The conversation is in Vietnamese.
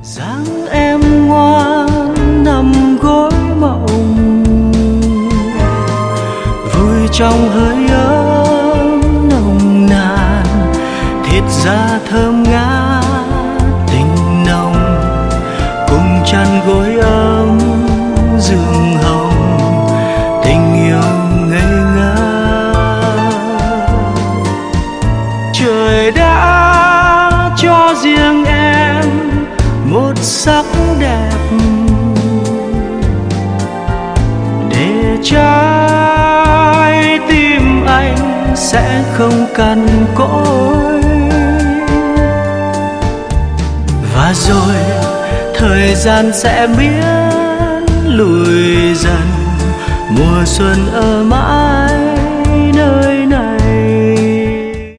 dáng em ngoan nằm gối mộng, vui trong hơi ấm nồng nàn, thịt da thơm ngát tình nồng, cùng chăn gối ấm giường hồng, tình yêu ngây ngất. Trời đã cho riêng em một sắc đẹp để trái tim anh sẽ không cằn cỗi. Và rồi thời gian sẽ biến lùi dần, mùa xuân ở mãi